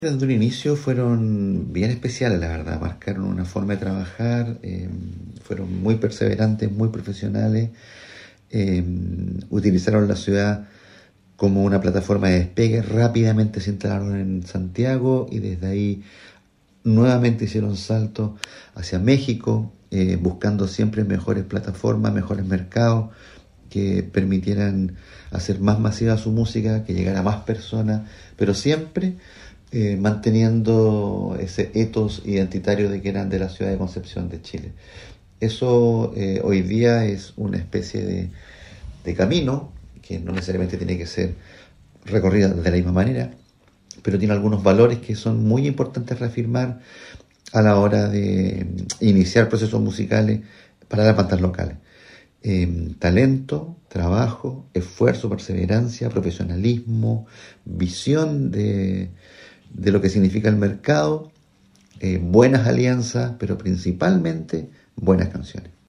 Desde un inicio fueron bien especiales, la verdad, marcaron una forma de trabajar, fueron muy perseverantes, muy profesionales, eh, utilizaron la ciudad como una plataforma de despegue, rápidamente se instalaron en Santiago y desde ahí nuevamente hicieron salto hacia México, buscando siempre mejores plataformas, mejores mercados que permitieran hacer más masiva su música, que llegara a más personas, pero siempre manteniendo ese ethos identitario de que eran de la ciudad de Concepción de Chile. Eso hoy día es una especie de camino que no necesariamente tiene que ser recorrida de la misma manera, pero tiene algunos valores que son muy importantes reafirmar a la hora de iniciar procesos musicales para las bandas locales. Talento, trabajo, esfuerzo, perseverancia, profesionalismo, visión de lo que significa el mercado, buenas alianzas, pero principalmente buenas canciones.